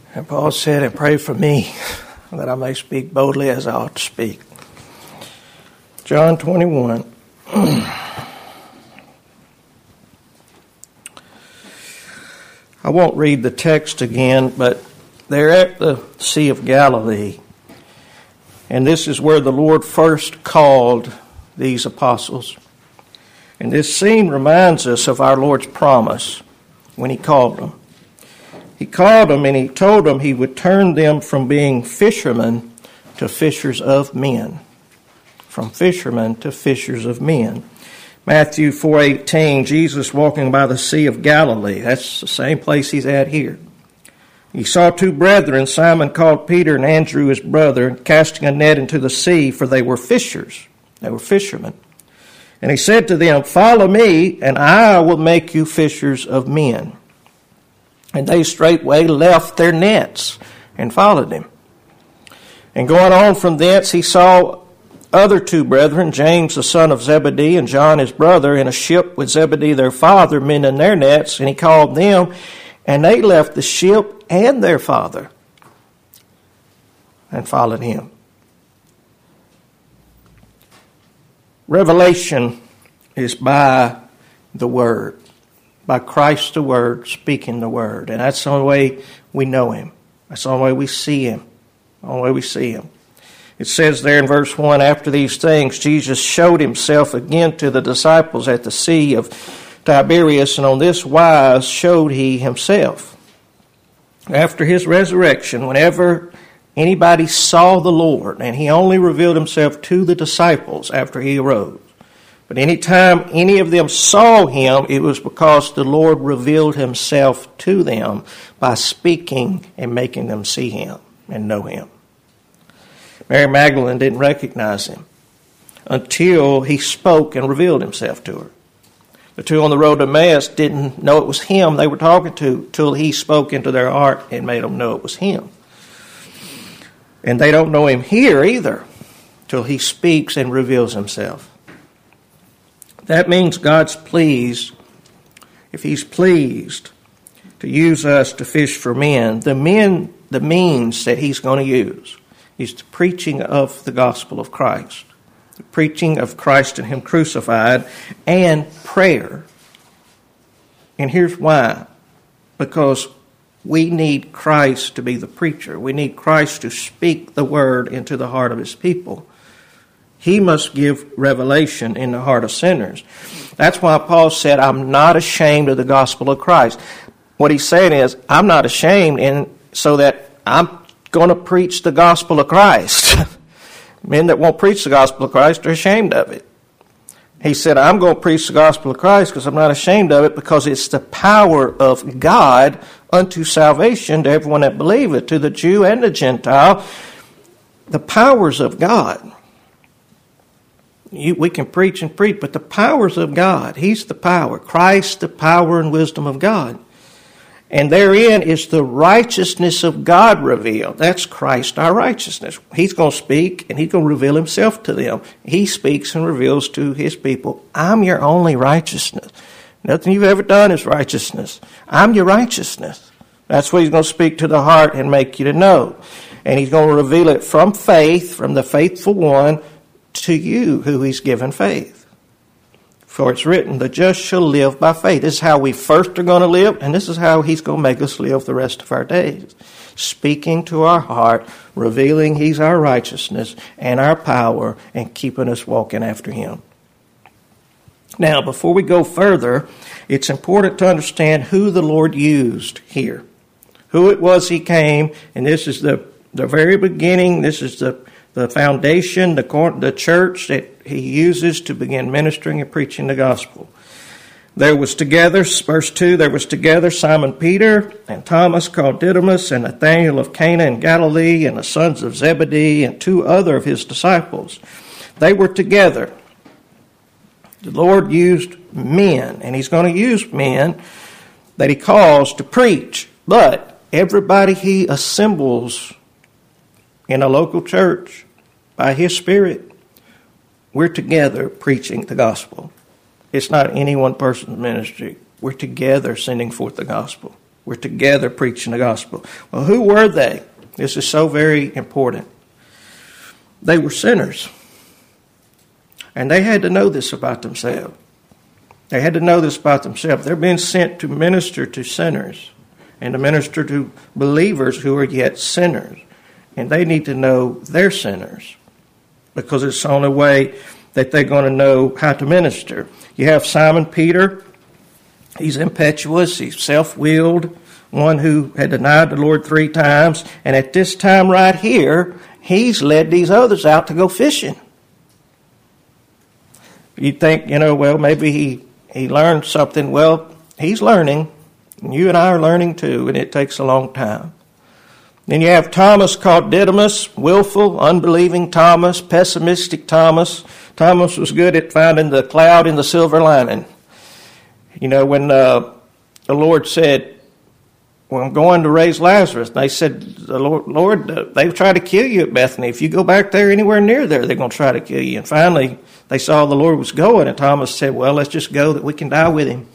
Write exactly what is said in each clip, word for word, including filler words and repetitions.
And Paul said, and pray for me that I may speak boldly as I ought to speak. John twenty-one. I won't read the text again, but they're at the Sea of Galilee. And this is where the Lord first called these apostles. And this scene reminds us of our Lord's promise when he called them. He called them and he told them he would turn them from being fishermen to fishers of men. From fishermen to fishers of men. Matthew four eighteen, Jesus walking by the Sea of Galilee. That's the same place he's at here. He saw two brethren, Simon called Peter and Andrew his brother, casting a net into the sea, for they were fishers. They were fishermen. And he said to them, follow me, and I will make you fishers of men. And they straightway left their nets and followed him. And going on from thence, he saw other two brethren, James the son of Zebedee and John his brother, in a ship with Zebedee their father, mending their nets. And he called them, and they left the ship and their father and followed him. Revelation is by the Word, by Christ the Word, speaking the Word. And that's the only way we know Him. That's the only way we see Him. The only way we see Him. It says there in verse one, after these things, Jesus showed Himself again to the disciples at the Sea of Tiberias, and on this wise showed He Himself. After His resurrection, whenever anybody saw the Lord, and He only revealed Himself to the disciples after He arose. But anytime any of them saw Him, it was because the Lord revealed Himself to them by speaking and making them see Him and know Him. Mary Magdalene didn't recognize Him until He spoke and revealed Himself to her. The two on the road to Emmaus didn't know it was Him they were talking to till He spoke into their heart and made them know it was Him. And they don't know Him here either till He speaks and reveals Himself. That means God's pleased. If He's pleased to use us to fish for men, the men, the means that He's going to use is the preaching of the gospel of Christ, the preaching of Christ and Him crucified, and prayer. And here's why. Because we need Christ to be the preacher. We need Christ to speak the word into the heart of His people. He must give revelation in the heart of sinners. That's why Paul said, I'm not ashamed of the gospel of Christ. What he's saying is, I'm not ashamed, and so that I'm going to preach the gospel of Christ. Men that won't preach the gospel of Christ are ashamed of it. He said, I'm going to preach the gospel of Christ because I'm not ashamed of it, because it's the power of God unto salvation to everyone that believeth, to the Jew and the Gentile. The powers of God. You, we can preach and preach, but the powers of God, He's the power. Christ, the power and wisdom of God. And therein is the righteousness of God revealed. That's Christ, our righteousness. He's going to speak and He's going to reveal Himself to them. He speaks and reveals to His people, I'm your only righteousness. Nothing you've ever done is righteousness. I'm your righteousness. That's what He's going to speak to the heart and make you to know. And He's going to reveal it from faith, from the faithful one, to you who He's given faith. For it's written, the just shall live by faith. This is how we first are going to live, and this is how He's going to make us live the rest of our days. Speaking to our heart, revealing He's our righteousness and our power, and keeping us walking after Him. Now, before we go further, it's important to understand who the Lord used here. Who it was He came, and this is the, the very beginning, this is the The foundation, the, the church that He uses to begin ministering and preaching the gospel. There was together, verse two, there was together Simon Peter and Thomas called Didymus and Nathanael of Cana in Galilee and the sons of Zebedee and two other of His disciples. They were together. The Lord used men, and He's going to use men that He calls to preach. But everybody He assembles in a local church, by His Spirit, we're together preaching the gospel. It's not any one person's ministry. We're together sending forth the gospel. were together preaching the gospel. Well, who were they? This is so very important. They were sinners. And they had to know this about themselves. They had to know this about themselves. They're being sent to minister to sinners and to minister to believers who are yet sinners. And they need to know they're sinners because it's the only way that they're going to know how to minister. You have Simon Peter. He's impetuous. He's self-willed, one who had denied the Lord three times. And at this time right here, he's led these others out to go fishing. You'd think, you know, well, maybe he, he learned something. Well, he's learning. And you and I are learning too, and it takes a long time. Then you have Thomas called Didymus, willful, unbelieving Thomas, pessimistic Thomas. Thomas was good at finding the cloud in the silver lining. You know, when uh, the Lord said, well, I'm going to raise Lazarus. And they said, the Lord, Lord uh, they've tried to kill you at Bethany. If you go back there anywhere near there, they're going to try to kill you. And finally, they saw the Lord was going, and Thomas said, well, let's just go that we can die with him.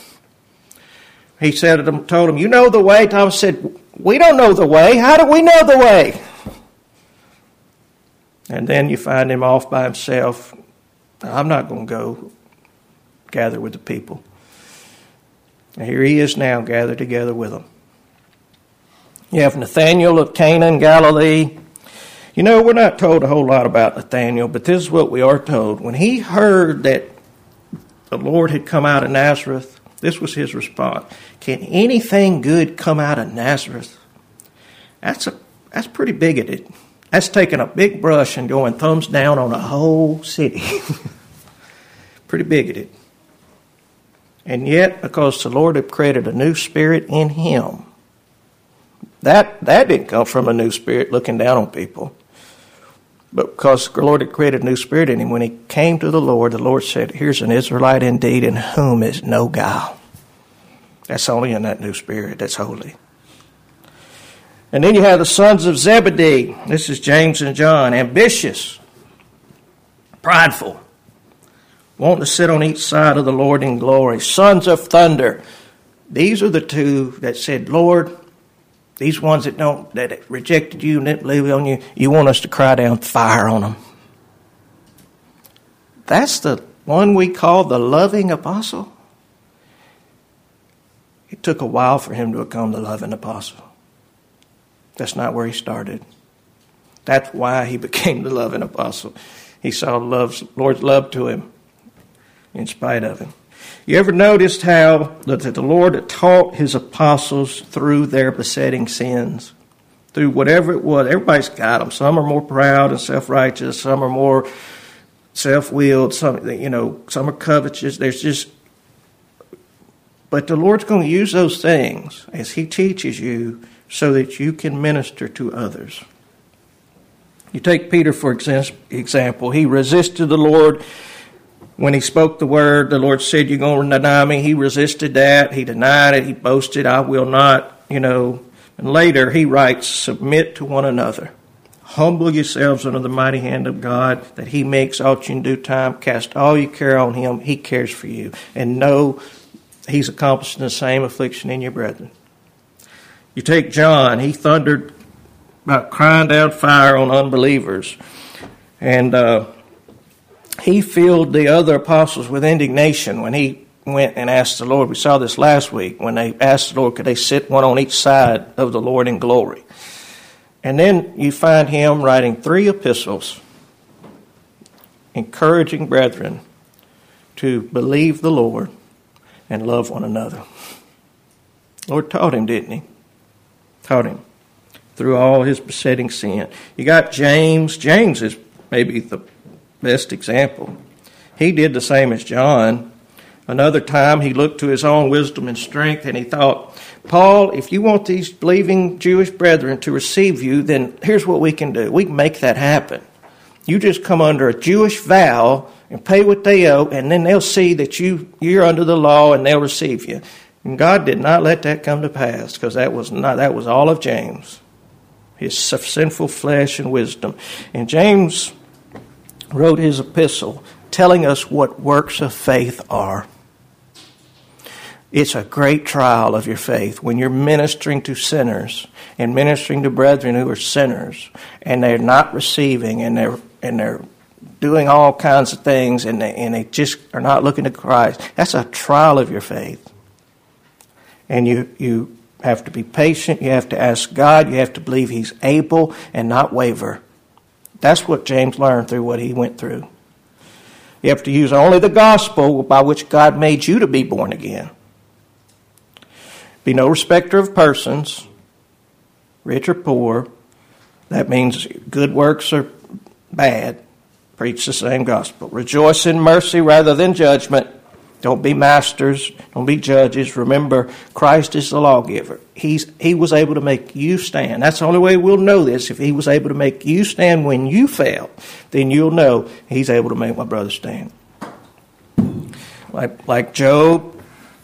He said to them, told him, you know the way? Thomas said, we don't know the way. How do we know the way? And then you find him off by himself. I'm not going to go gather with the people. And here he is now gathered together with them. You have Nathanael of Cana in Galilee. You know, we're not told a whole lot about Nathanael, but this is what we are told. When he heard that the Lord had come out of Nazareth, this was his response. Can anything good come out of Nazareth? That's a that's pretty bigoted. That's taking a big brush and going thumbs down on a whole city. Pretty bigoted. And yet, because the Lord had created a new spirit in him, that, that didn't come from a new spirit looking down on people. But because the Lord had created a new spirit in him, when he came to the Lord, the Lord said, here's an Israelite indeed in whom is no guile. That's only in that new spirit that's holy. And then you have the sons of Zebedee. This is James and John. Ambitious, prideful, wanting to sit on each side of the Lord in glory. Sons of thunder. These are the two that said, Lord, these ones that don't that rejected you and didn't believe on you, you want us to cry down fire on them. That's the one we call the loving apostle. It took a while for him to become the loving apostle. That's not where he started. That's why he became the loving apostle. He saw love's, Lord's love to him in spite of him. You ever noticed how that the Lord taught his apostles through their besetting sins? Through whatever it was. Everybody's got them. Some are more proud and self-righteous. Some are more self-willed. Some, you know, some are covetous. There's just... But the Lord's going to use those things as he teaches you so that you can minister to others. You take Peter, for example. He resisted the Lord when he spoke the word. The Lord said, you're going to deny me. He resisted that. He denied it. He boasted, I will not, you know. And later he writes, submit to one another. Humble yourselves under the mighty hand of God, that he makes out in due time. Cast all your care on him. He cares for you. And know he's accomplishing the same affliction in your brethren. You take John. He thundered about crying down fire on unbelievers. And uh, he filled the other apostles with indignation when he went and asked the Lord. We saw this last week when they asked the Lord, could they sit one on each side of the Lord in glory? And then you find him writing three epistles, encouraging brethren to believe the Lord and love one another. The Lord taught him, didn't he? Taught him through all his besetting sin. You got James. James is maybe the best example. He did the same as John. Another time he looked to his own wisdom and strength and he thought, Paul, if you want these believing Jewish brethren to receive you, then here's what we can do. We can make that happen. You just come under a Jewish vow and pay what they owe, and then they'll see that you, you're under the law and they'll receive you. And God did not let that come to pass, because that was not that was all of James, his sinful flesh and wisdom. And James wrote his epistle telling us what works of faith are. It's a great trial of your faith when you're ministering to sinners and ministering to brethren who are sinners, and they're not receiving, and they're and they're doing all kinds of things, and they, and they just are not looking to Christ. That's a trial of your faith. And you you have to be patient. You have to ask God. You have to believe He's able and not waver. That's what James learned through what he went through. You have to use only the gospel by which God made you to be born again. Be no respecter of persons, rich or poor. That means good works or bad. Preach the same gospel. Rejoice in mercy rather than judgment. Don't be masters. Don't be judges. Remember, Christ is the lawgiver. He's, he was able to make you stand. That's the only way we'll know this. If He was able to make you stand when you fail, then you'll know He's able to make my brother stand. Like, like Job,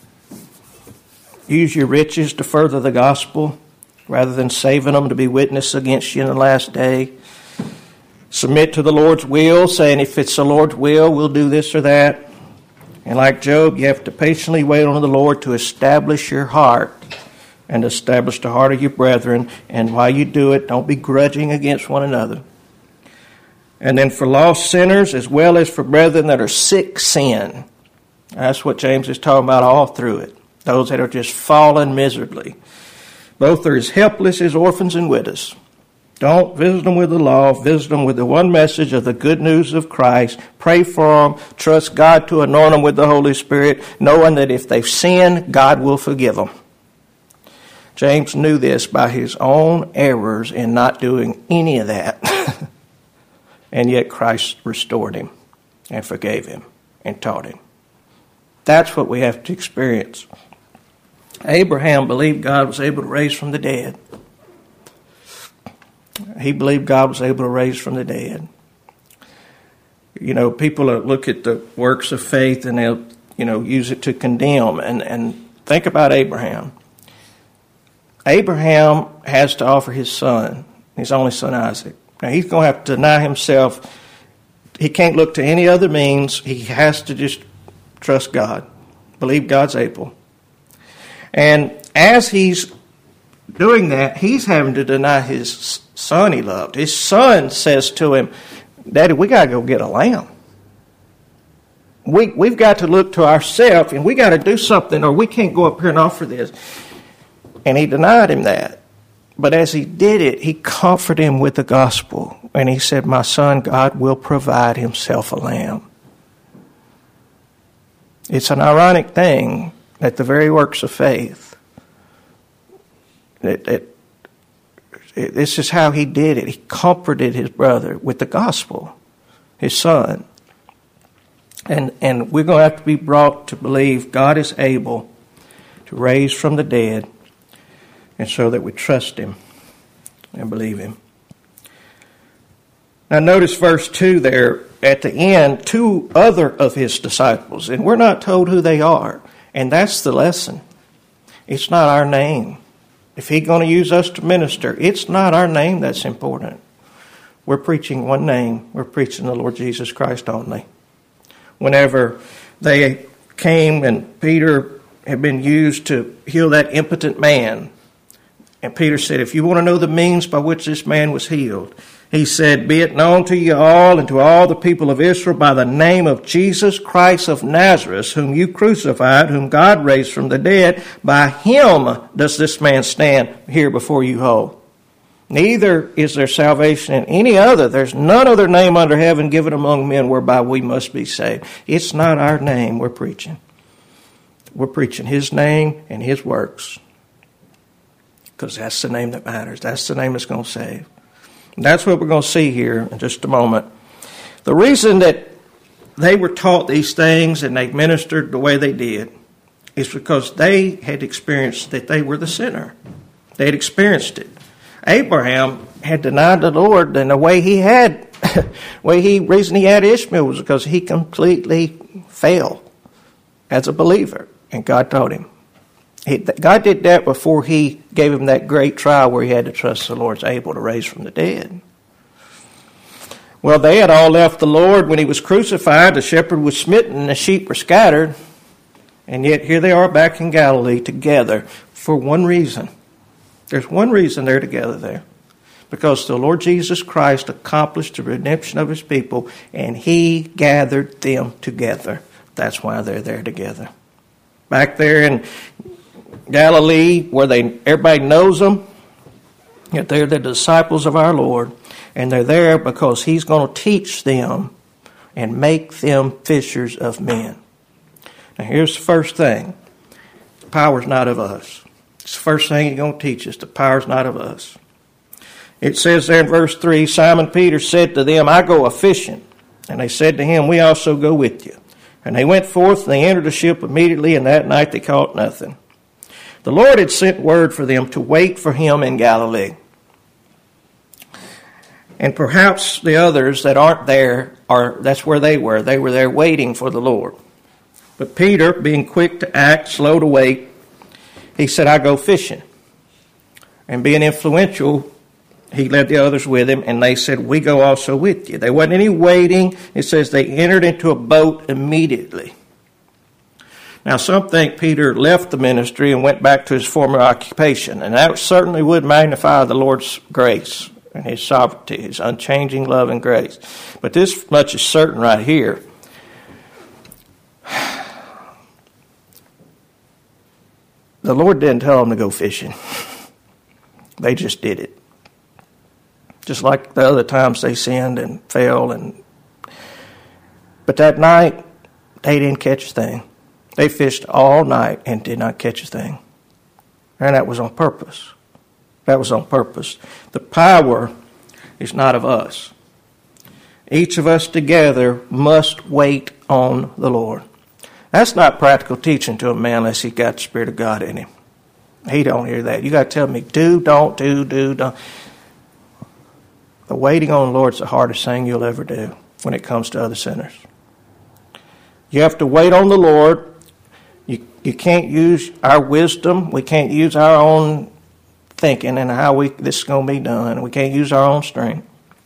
use your riches to further the gospel rather than saving them to be witness against you in the last day. Submit to the Lord's will, saying if it's the Lord's will, we'll do this or that. And like Job, you have to patiently wait on the Lord to establish your heart and establish the heart of your brethren. And while you do it, don't be grudging against one another. And then for lost sinners as well as for brethren that are sick sin. That's what James is talking about all through it. Those that are just fallen miserably. Both are as helpless as orphans and widows. Don't visit them with the law. Visit them with the one message of the good news of Christ. Pray for them. Trust God to anoint them with the Holy Spirit, knowing that if they've sinned, God will forgive them. James knew this by his own errors in not doing any of that. And yet Christ restored him and forgave him and taught him. That's what we have to experience. Abraham believed God was able to raise from the dead. He believed God was able to raise from the dead. You know, people look at the works of faith and they'll, you know, use it to condemn. And, and think about Abraham. Abraham has to offer his son, his only son Isaac. Now, he's going to have to deny himself. He can't look to any other means. He has to just trust God, believe God's able. And as he's doing that, he's having to deny his son he loved. His son says to him, Daddy, we got to go get a lamb. We, we've got to look to ourselves, and we got to do something, or we can't go up here and offer this. And he denied him that. But as he did it, he comforted him with the gospel. And he said, my son, God will provide himself a lamb. It's an ironic thing that the very works of faith, that, that it, this is how he did it. He comforted his brother with the gospel, his son. And, and we're going to have to be brought to believe God is able to raise from the dead, and so that we trust him and believe him. Now notice verse two there at the end, two other of his disciples, and we're not told who they are. And that's the lesson. It's not our name. If he's going to use us to minister, it's not our name that's important. We're preaching one name. We're preaching the Lord Jesus Christ only. Whenever they came and Peter had been used to heal that impotent man, and Peter said, if you want to know the means by which this man was healed, he said, be it known to you all and to all the people of Israel by the name of Jesus Christ of Nazareth, whom you crucified, whom God raised from the dead. By him does this man stand here before you whole. Neither is there salvation in any other. There's none other name under heaven given among men whereby we must be saved. It's not our name we're preaching. We're preaching his name and his works. Because that's the name that matters. That's the name that's going to save. And that's what we're going to see here in just a moment. The reason that they were taught these things and they ministered the way they did is because they had experienced that they were the sinner. They had experienced it. Abraham had denied the Lord, and the way he had, way he reason he had Ishmael was because he completely failed as a believer, and God taught him. He, God did that before he gave him that great trial where he had to trust the Lord's able to raise from the dead. Well, they had all left the Lord when he was crucified. The shepherd was smitten and the sheep were scattered. And yet here they are back in Galilee together for one reason. There's one reason they're together there. Because the Lord Jesus Christ accomplished the redemption of his people, and he gathered them together. That's why they're there together. Back there in Galilee, where they everybody knows them, yet they're the disciples of our Lord, and they're there because he's going to teach them and make them fishers of men. Now here's the first thing. The power's not of us. It's the first thing he's going to teach us. The power's not of us. It says there in verse three, Simon Peter said to them, I go a-fishing. And they said to him, we also go with you. And they went forth, and they entered the ship immediately, and that night they caught nothing. The Lord had sent word for them to wait for him in Galilee. And perhaps the others that aren't there, are that's where they were. They were there waiting for the Lord. But Peter, being quick to act, slow to wait, he said, I go fishing. And being influential, he led the others with him, and they said, we go also with you. There wasn't any waiting. It says they entered into a boat immediately. Now, some think Peter left the ministry and went back to his former occupation, and that certainly would magnify the Lord's grace and his sovereignty, his unchanging love and grace. But this much is certain right here. The Lord didn't tell them to go fishing. They just did it. Just like the other times they sinned and fell. and But that night, they didn't catch a thing. They fished all night and did not catch a thing. And that was on purpose. That was on purpose. The power is not of us. Each of us together must wait on the Lord. That's not practical teaching to a man unless he got the Spirit of God in him. He don't hear that. You got to tell me, do, don't, do, do, don't. The waiting on the Lord is the hardest thing you'll ever do when it comes to other sinners. You have to wait on the Lord. You, you can't use our wisdom. We can't use our own thinking and how we this is going to be done. We can't use our own strength.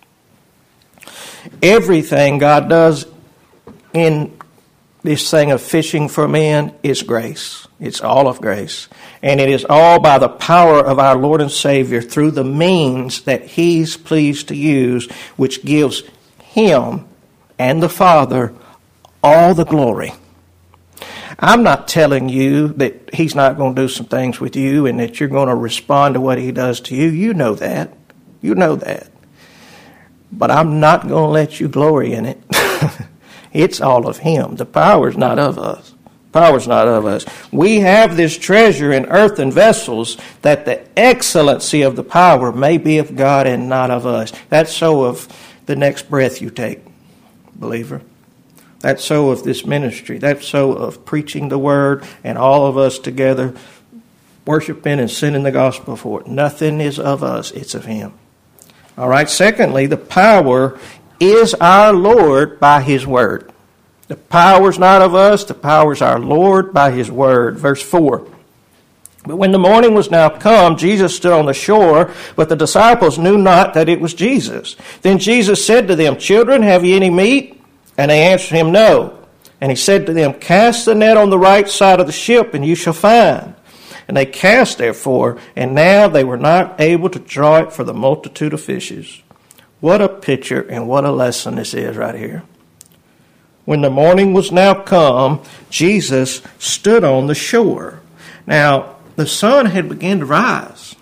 Everything God does in this thing of fishing for men is grace. It's all of grace. And it is all by the power of our Lord and Savior through the means that he's pleased to use, which gives him and the Father all the glory. I'm not telling you that he's not going to do some things with you and that you're going to respond to what he does to you. You know that. You know that. But I'm not going to let you glory in it. It's all of him. The power's not of us. Power's not of us. We have this treasure in earthen vessels that the excellency of the power may be of God and not of us. That's so of the next breath you take, believer. That's so of this ministry. That's so of preaching the word and all of us together worshiping and sending the gospel forth. Nothing is of us. It's of him. All right. Secondly, the power is our Lord by his word. The power's not of us. The power's our Lord by his word. Verse four. But when the morning was now come, Jesus stood on the shore, but the disciples knew not that it was Jesus. Then Jesus said to them, Children, have ye any meat? And they answered him, No. And he said to them, Cast the net on the right side of the ship, and you shall find. And they cast therefore, and now they were not able to draw it for the multitude of fishes. What a picture and what a lesson this is right here. When the morning was now come, Jesus stood on the shore. Now, the sun had begun to rise.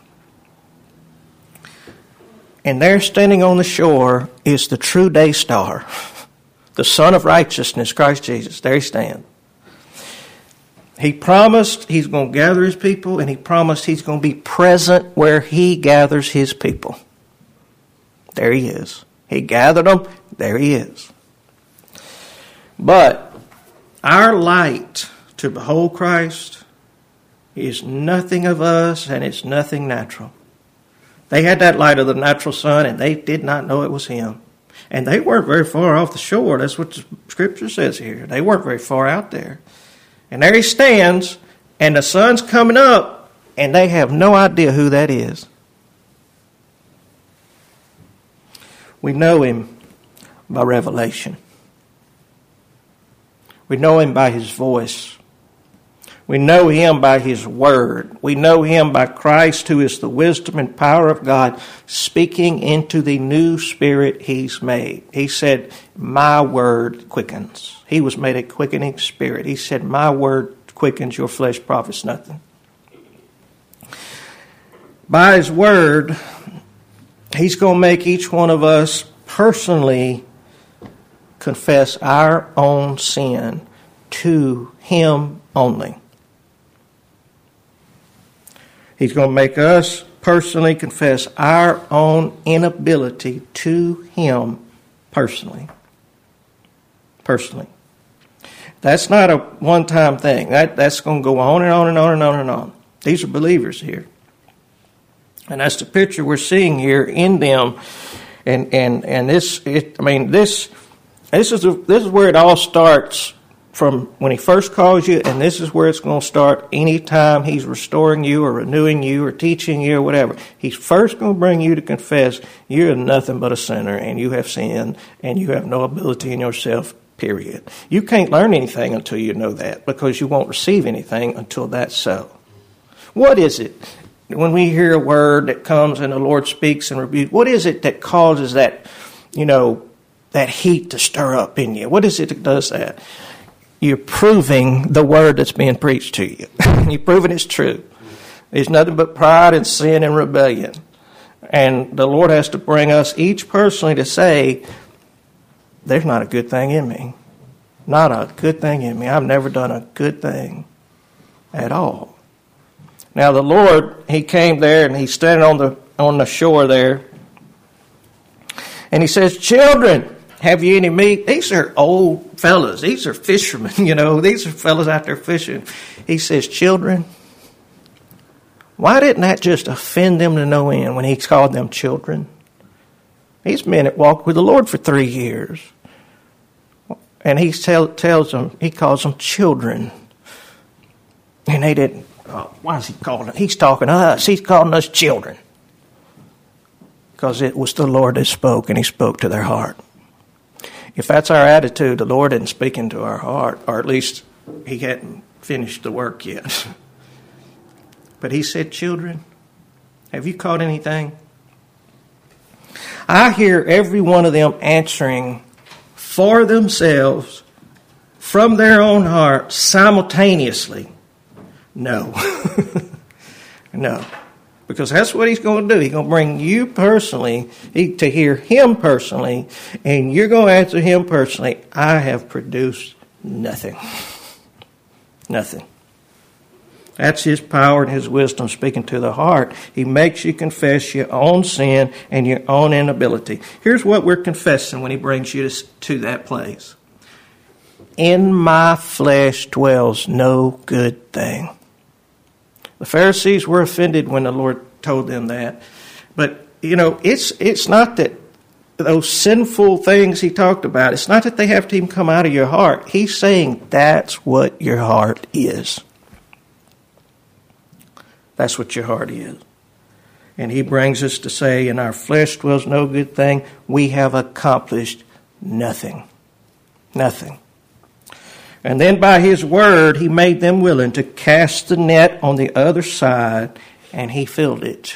And there standing on the shore is the true day star, the Son of Righteousness, Christ Jesus. There he stands. He promised he's going to gather his people, and he promised he's going to be present where he gathers his people. There he is. He gathered them. There he is. But our light to behold Christ is nothing of us, and it's nothing natural. They had that light of the natural sun, and they did not know it was him. And they weren't very far off the shore. That's what the scripture says here. They weren't very far out there. And there he stands, and the sun's coming up, and they have no idea who that is. We know him by revelation. We know him by his voice. We know him by his word. We know him by Christ, who is the wisdom and power of God, speaking into the new spirit he's made. He said, my word quickens. He was made a quickening spirit. He said, my word quickens, your flesh profits nothing. By his word, he's going to make each one of us personally confess our own sin to him only. He's going to make us personally confess our own inability to him personally. Personally. That's not a one-time thing. That, that's going to go on and on and on and on and on. These are believers here. And that's the picture we're seeing here in them. And and and this, it, I mean, this this is a, this is where it all starts. From when he first calls you, and this is where it's going to start anytime he's restoring you or renewing you or teaching you or whatever. He's first going to bring you to confess you're nothing but a sinner and you have sinned and you have no ability in yourself, period. You can't learn anything until you know that, because you won't receive anything until that's so. What is it? When we hear a word that comes and the Lord speaks and rebukes, what is it that causes that, you know, that heat to stir up in you? What is it that does that? You're proving the word that's being preached to you. You're proving it's true. There's nothing but pride and sin and rebellion. And the Lord has to bring us each personally to say, there's not a good thing in me. Not a good thing in me. I've never done a good thing at all. Now the Lord, he came there and he's standing on the on the shore there. And he says, children, have you any meat? These are old fellas. These are fishermen, you know. These are fellas out there fishing. He says, children. Why didn't that just offend them to no end when he called them children? These men had walked with the Lord for three years. And he tell, tells them, he calls them children. And they didn't, oh, why is he calling them? He's talking to us. He's calling us children. Because it was the Lord that spoke, and he spoke to their heart. If that's our attitude, the Lord isn't speaking to our heart, or at least he hadn't finished the work yet. But he said, children, have you caught anything? I hear every one of them answering for themselves, from their own heart, simultaneously, no. No. Because that's what he's going to do. He's going to bring you personally he, to hear him personally, and you're going to answer him personally, I have produced nothing. Nothing. That's his power and his wisdom speaking to the heart. He makes you confess your own sin and your own inability. Here's what we're confessing when he brings you to, to that place. In my flesh dwells no good thing. The Pharisees were offended when the Lord told them that. But, you know, it's it's not that those sinful things he talked about, it's not that they have to even come out of your heart. He's saying that's what your heart is. That's what your heart is. And he brings us to say, in our flesh dwells no good thing. We have accomplished nothing. Nothing. And then by his word, he made them willing to cast the net on the other side, and he filled it.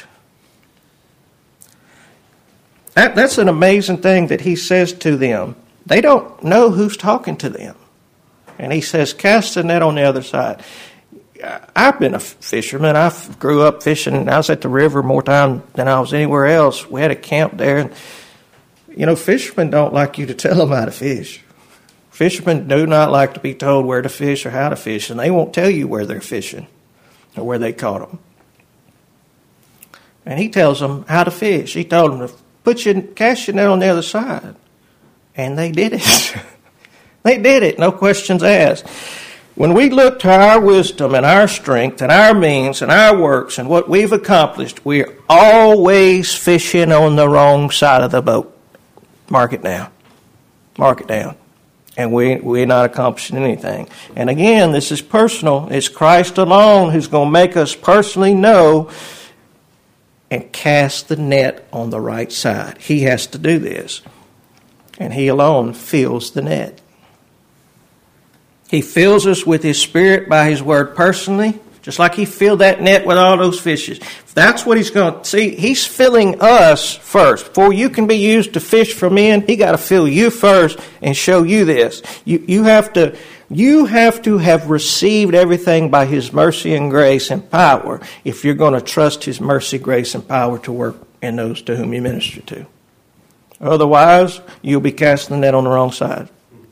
That, that's an amazing thing that he says to them. They don't know who's talking to them. And he says, cast the net on the other side. I've been a fisherman. I grew up fishing. I was at the river more time than I was anywhere else. We had a camp there. And, you know, fishermen don't like you to tell them how to fish. Fishermen do not like to be told where to fish or how to fish, and they won't tell you where they're fishing or where they caught them. And he tells them how to fish. He told them to put your, cast your net on the other side. And they did it. They did it, no questions asked. When we look to our wisdom and our strength and our means and our works and what we've accomplished, we're always fishing on the wrong side of the boat. Mark it down. Mark it down. And we, we're not accomplishing anything. And again, this is personal. It's Christ alone who's going to make us personally know and cast the net on the right side. He has to do this. And he alone fills the net. He fills us with His Spirit by His Word personally, just like He filled that net with all those fishes. That's what He's going to see. He's filling us first. Before you can be used to fish for men, He got to fill you first and show you this. You you have to you have to have received everything by His mercy and grace and power if you're going to trust His mercy, grace, and power to work in those to whom you minister to. Otherwise, you'll be casting the net on the wrong side.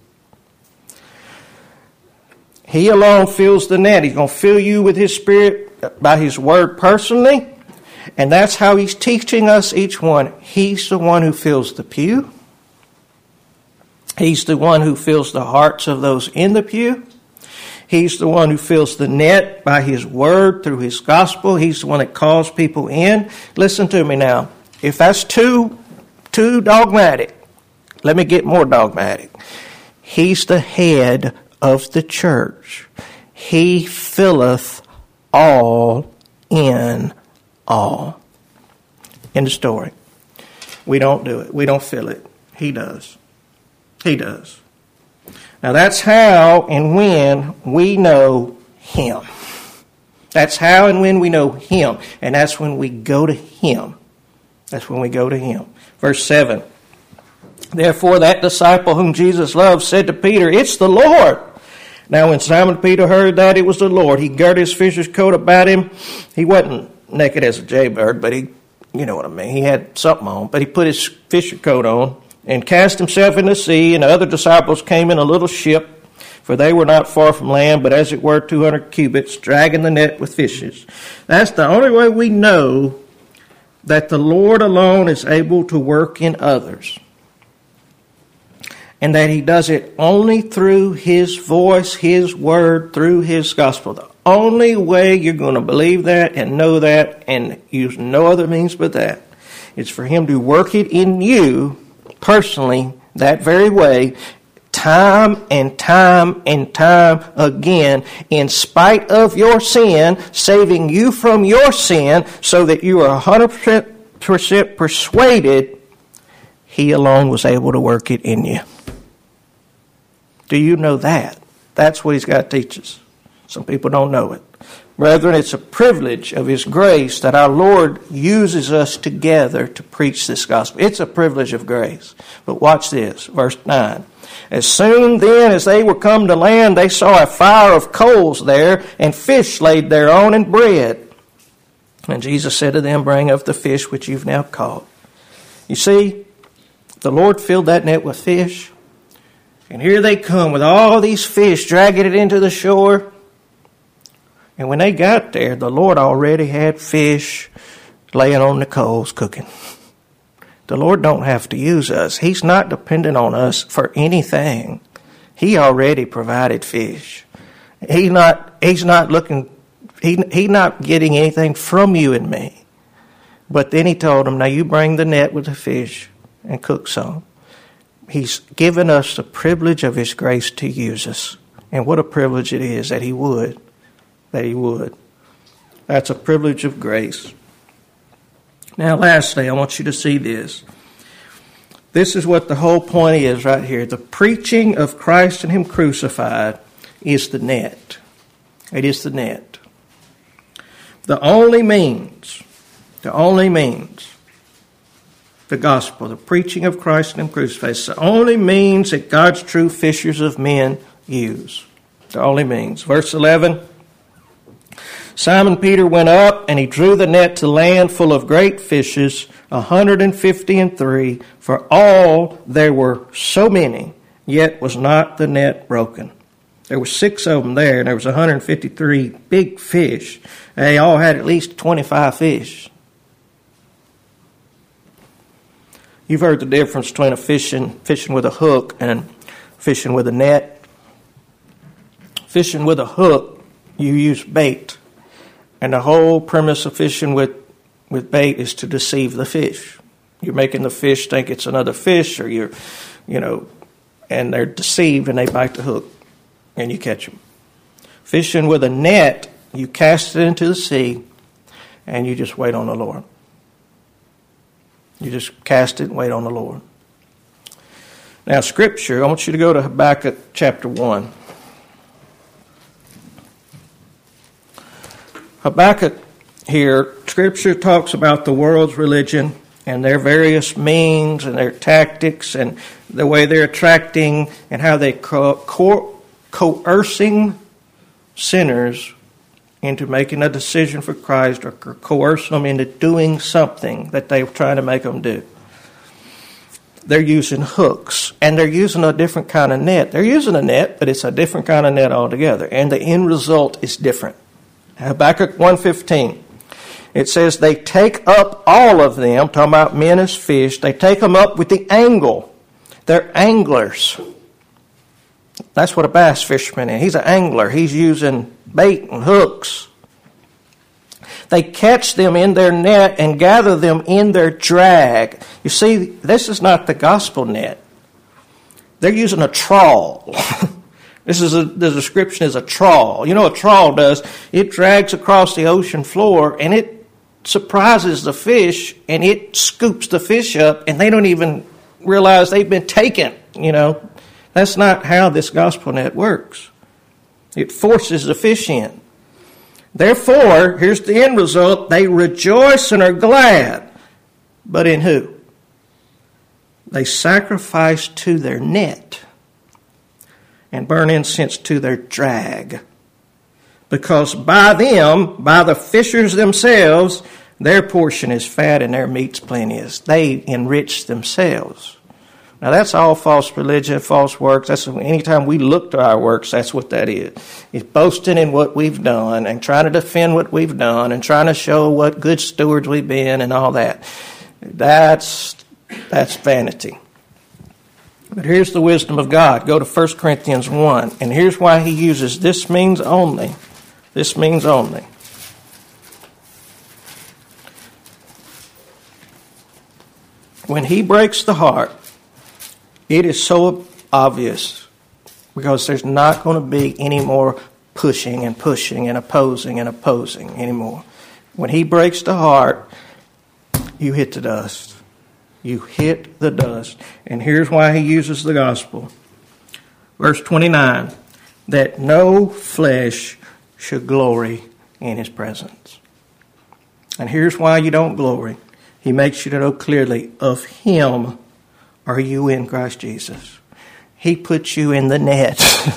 He alone fills the net. He's going to fill you with His Spirit by His Word personally. And that's how He's teaching us each one. He's the one who fills the pew. He's the one who fills the hearts of those in the pew. He's the one who fills the net by His Word through His gospel. He's the one that calls people in. Listen to me now. If that's too, too dogmatic, let me get more dogmatic. He's the head of the church. He filleth all in all. End of story. We don't do it. We don't fill it. He does. He does. Now that's how and when we know Him. That's how and when we know Him. And that's when we go to Him. That's when we go to Him. Verse seven. Therefore that disciple whom Jesus loved said to Peter, "It's the Lord." Now when Simon Peter heard that it was the Lord, he girded his fisher's coat about him. He wasn't naked as a jaybird, but he, you know what I mean, he had something on. But he put his fisher coat on and cast himself in the sea, and the other disciples came in a little ship, for they were not far from land, but as it were two hundred cubits, dragging the net with fishes. That's the only way we know that the Lord alone is able to work in others. And that He does it only through His voice, His word, through His gospel. The only way you're going to believe that and know that and use no other means but that is for Him to work it in you personally that very way, time and time and time again, in spite of your sin, saving you from your sin so that you are one hundred percent persuaded He alone was able to work it in you. Do you know that? That's what He's got to teach us. Some people don't know it. Brethren, it's a privilege of His grace that our Lord uses us together to preach this gospel. It's a privilege of grace. But watch this, verse nine. As soon then as they were come to land, they saw a fire of coals there, and fish laid thereon, and bread. And Jesus said to them, "Bring of the fish which you've now caught." You see, the Lord filled that net with fish. And here they come with all these fish, dragging it into the shore. And when they got there, the Lord already had fish laying on the coals cooking. The Lord don't have to use us. He's not dependent on us for anything. He already provided fish. He's not, he's not looking, he, he's not getting anything from you and me. But then He told them, now you bring the net with the fish and cook some. He's given us the privilege of His grace to use us. And what a privilege it is that He would. That He would. That's a privilege of grace. Now lastly, I want you to see this. This is what the whole point is right here. The preaching of Christ and Him crucified is the net. It is the net. The only means, the only means, the gospel, the preaching of Christ and Him crucified, it's the only means that God's true fishers of men use. The only means. Verse eleven. Simon Peter went up, and he drew the net to land full of great fishes, a hundred and fifty and three. For all there were so many, yet was not the net broken. There were six of them there, and there was one hundred and fifty-three big fish. They all had at least twenty-five fish. You've heard the difference between a fishing, fishing with a hook and fishing with a net. Fishing with a hook, you use bait. And the whole premise of fishing with, with bait is to deceive the fish. You're making the fish think it's another fish, or you're, you know, and they're deceived and they bite the hook and you catch them. Fishing with a net, you cast it into the sea and you just wait on the Lord. You just cast it and wait on the Lord. Now, Scripture, I want you to go to Habakkuk chapter one. Habakkuk here, Scripture talks about the world's religion and their various means and their tactics and the way they're attracting and how they co- co- coercing sinners into making a decision for Christ, or co- coercing them into doing something that they're trying to make them do. They're using hooks, and they're using a different kind of net. They're using a net, but it's a different kind of net altogether, and the end result is different. Habakkuk one fifteen, it says, they take up all of them, talking about men as fish, they take them up with the angle. They're anglers. That's what a bass fisherman is. He's an angler. He's using bait and hooks. They catch them in their net and gather them in their drag. You see, this is not the gospel net. They're using a trawl. This is a, the description is a trawl. You know what a trawl does? It drags across the ocean floor and it surprises the fish and it scoops the fish up and they don't even realize they've been taken. You know, that's not how this gospel net works. It forces the fish in. Therefore, here's the end result. They rejoice and are glad. But in who? They sacrifice to their net and burn incense to their drag. Because by them, by the fishers themselves, their portion is fat and their meat's plenteous. They enrich themselves. Now that's all false religion, false works. That's anytime we look to our works, that's what that is. It's boasting in what we've done and trying to defend what we've done and trying to show what good stewards we've been and all that. That's that's vanity. But here's the wisdom of God. Go to First Corinthians one, and here's why he uses this means only. This means only. When he breaks the heart, it is so obvious because there's not going to be any more pushing and pushing and opposing and opposing anymore. When he breaks the heart, you hit the dust. You hit the dust. And here's why he uses the gospel. Verse twenty-nine, that no flesh should glory in his presence. And here's why you don't glory. He makes you to know clearly, of him are you in Christ Jesus. He put you in the net.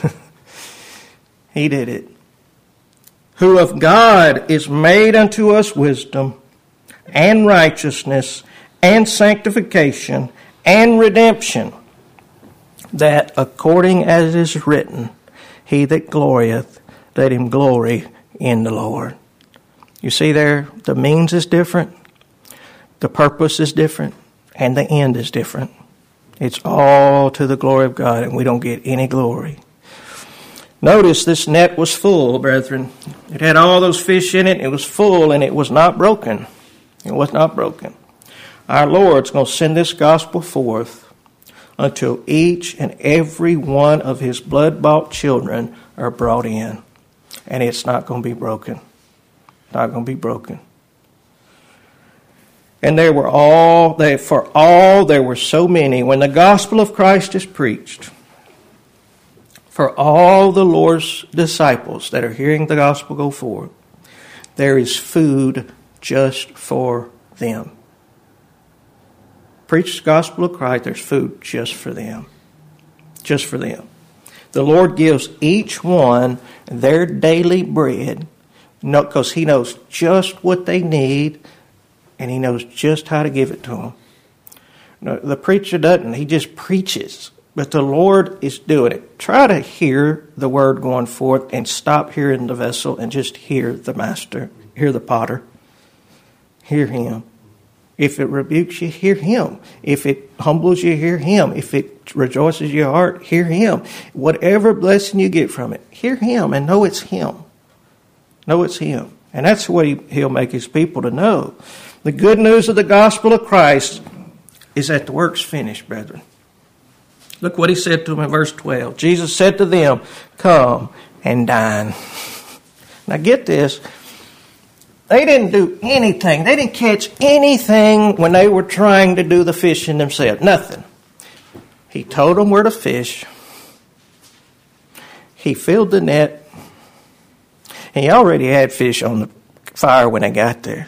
He did it. Who of God is made unto us wisdom and righteousness and sanctification and redemption, that according as it is written, he that glorieth, let him glory in the Lord. You see there, the means is different, the purpose is different, and the end is different. It's all to the glory of God, and we don't get any glory. Notice this net was full, brethren. It had all those fish in it. It was full, and it was not broken. It was not broken. Our Lord's going to send this gospel forth until each and every one of his blood-bought children are brought in. And it's not going to be broken. Not going to be broken. And there were all, they, for all, there were so many. When the gospel of Christ is preached, for all the Lord's disciples that are hearing the gospel go forth, there is food just for them. Preach the gospel of Christ, there's food just for them. Just for them. The Lord gives each one their daily bread, because he knows just what they need, and he knows just how to give it to them. No, the preacher doesn't. He just preaches. But the Lord is doing it. Try to hear the word going forth and stop hearing the vessel and just hear the master. Hear the potter. Hear him. If it rebukes you, hear him. If it humbles you, hear him. If it rejoices your heart, hear him. Whatever blessing you get from it, hear him and know it's him. Know it's him. And that's the way he'll make his people to know. The good news of the gospel of Christ is that the work's finished, brethren. Look what he said to them in verse twelve. Jesus said to them, come and dine. Now get this. They didn't do anything. They didn't catch anything when they were trying to do the fishing themselves. Nothing. He told them where to fish. He filled the net. He already had fish on the fire when they got there.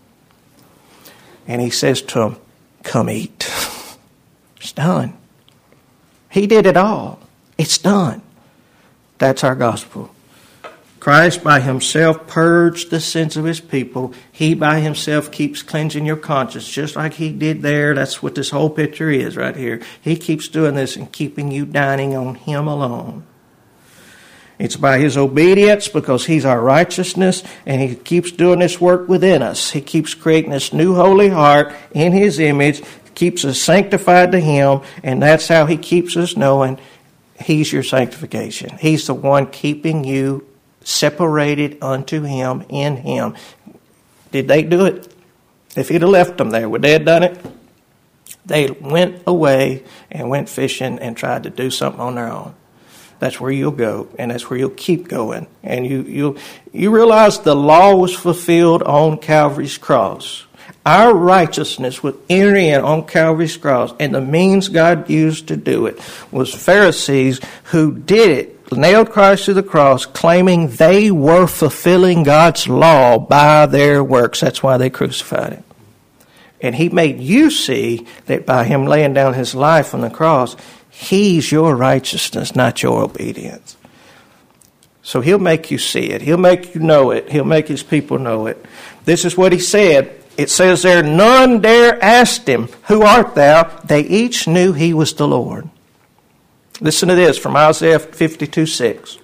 And he says to them, come eat. It's done. He did it all. It's done. That's our gospel. Christ by himself purged the sins of his people. He by himself keeps cleansing your conscience, just like he did there. That's what this whole picture is right here. He keeps doing this and keeping you dining on him alone. It's by his obedience, because he's our righteousness, and he keeps doing this work within us. He keeps creating this new holy heart in his image, keeps us sanctified to him, and that's how he keeps us knowing he's your sanctification. He's the one keeping you separated unto him in him. Did they do it? If he'd have left them there, would they have done it? They went away and went fishing and tried to do something on their own. That's where you'll go, and that's where you'll keep going. And you you you realize the law was fulfilled on Calvary's cross. Our righteousness would enter in on Calvary's cross, and the means God used to do it was Pharisees who did it, nailed Christ to the cross, claiming they were fulfilling God's law by their works. That's why they crucified him. And he made you see that by him laying down his life on the cross, he's your righteousness, not your obedience. So he'll make you see it. He'll make you know it. He'll make his people know it. This is what he said. It says there, none dare ask him, who art thou? They each knew he was the Lord. Listen to this from Isaiah fifty-two six.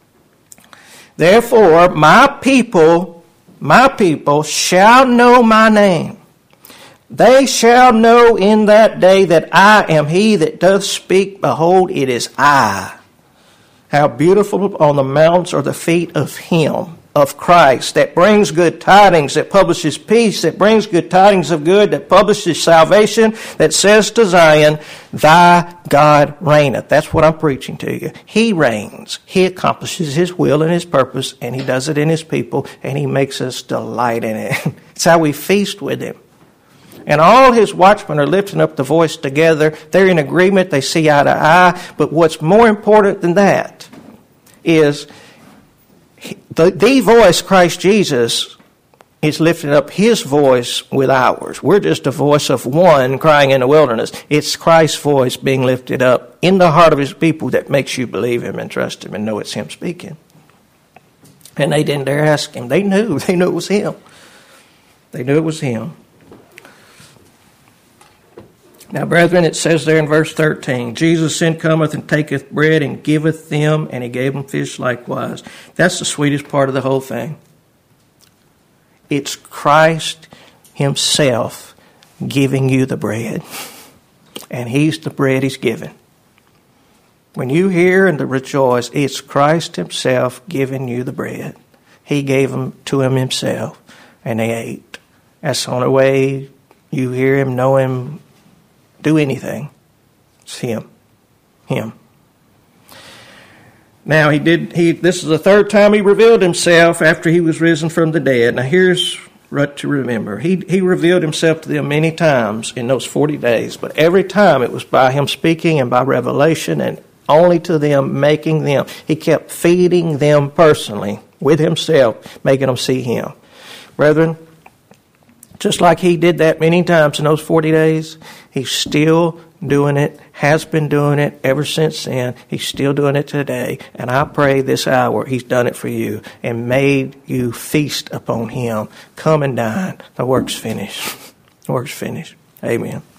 Therefore, my people, my people shall know my name. They shall know in that day that I am he that doth speak. Behold, it is I. How beautiful on the mountains are the feet of him, of Christ, that brings good tidings, that publishes peace, that brings good tidings of good, that publishes salvation, that says to Zion, thy God reigneth. That's what I'm preaching to you. He reigns. He accomplishes his will and his purpose, and he does it in his people, and he makes us delight in it. It's how we feast with him. And all his watchmen are lifting up the voice together. They're in agreement. They see eye to eye. But what's more important than that is the, the voice, Christ Jesus, is lifting up his voice with ours. We're just a voice of one crying in the wilderness. It's Christ's voice being lifted up in the heart of his people that makes you believe him and trust him and know it's him speaking. And they didn't dare ask him. They knew. They knew it was him. They knew it was him. Now, brethren, it says there in verse thirteen, Jesus then cometh and taketh bread and giveth them, and he gave them fish likewise. That's the sweetest part of the whole thing. It's Christ himself giving you the bread. And he's the bread he's given. When you hear and to rejoice, it's Christ himself giving you the bread. He gave them to him himself, and they ate. That's the only way you hear him, know him, do anything. It's him. Him. Now, he did. He. This is the third time he revealed himself after he was risen from the dead. Now, here's what to remember. He, he revealed himself to them many times in those forty days, but every time it was by him speaking and by revelation and only to them, making them. He kept feeding them personally with himself, making them see him. Brethren, just like he did that many times in those forty days, he's still doing it, has been doing it ever since then. He's still doing it today. And I pray this hour he's done it for you and made you feast upon him. Come and dine. The work's finished. The work's finished. Amen.